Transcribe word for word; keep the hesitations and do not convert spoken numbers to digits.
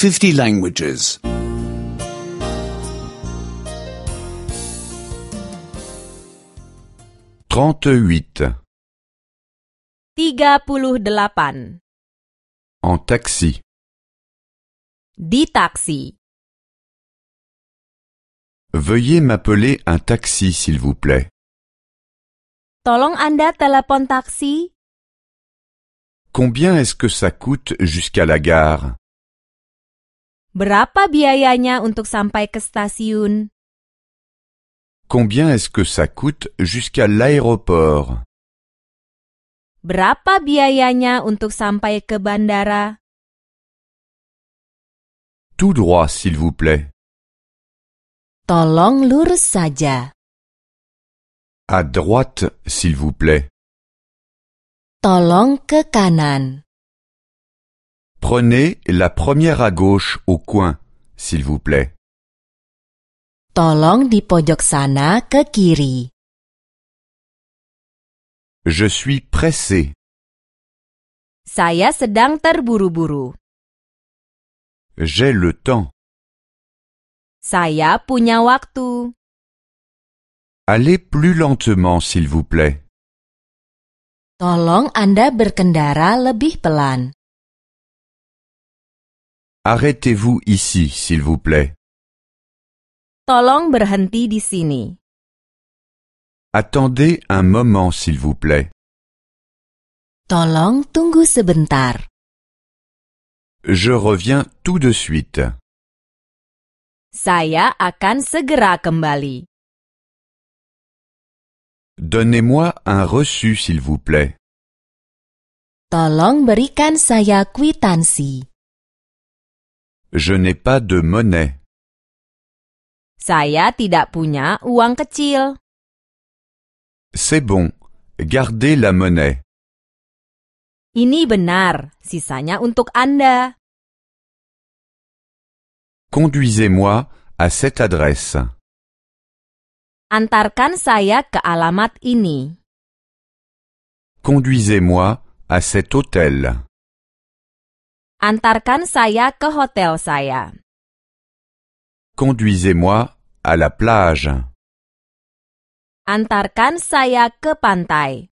fifty languages. trente-huit. tiga puluh delapan. En taxi. Di taksi. Veuillez m'appeler un taxi, s'il vous plaît. Tolong Anda telepon taksi. Combien est-ce que ça coûte jusqu'à la gare? Berapa biayanya untuk sampai ke stasiun? Combien est-ce que ça coûte jusqu'à l'aéroport? Berapa biayanya untuk sampai ke bandara? Tout droit, s'il vous plaît. Tolong lurus saja. À droite, s'il vous plaît. Tolong ke kanan. Prenez la première à gauche au coin, s'il vous plaît. Tolong di pojok sana ke kiri. Je suis pressé. Saya sedang terburu-buru. J'ai le temps. Saya punya waktu. Allez plus lentement, s'il vous plaît. Tolong Anda berkendara lebih pelan. Arrêtez-vous ici, s'il vous plaît. Tolong berhenti di sini. Attendez un moment, s'il vous plaît. Tolong tunggu sebentar. Je reviens tout de suite. Saya akan segera kembali. Donnez-moi un reçu, s'il vous plaît. Tolong berikan saya kwitansi. Je n'ai pas de monnaie. Saya tidak punya uang kecil. C'est bon, gardez la monnaie. Ini benar, sisanya untuk Anda. Conduisez-moi à cette adresse. Antarkan saya ke alamat ini. Conduisez-moi à cet hôtel. Antarkan saya ke hotel saya. Conduisez-moi à la plage. Antarkan saya ke pantai.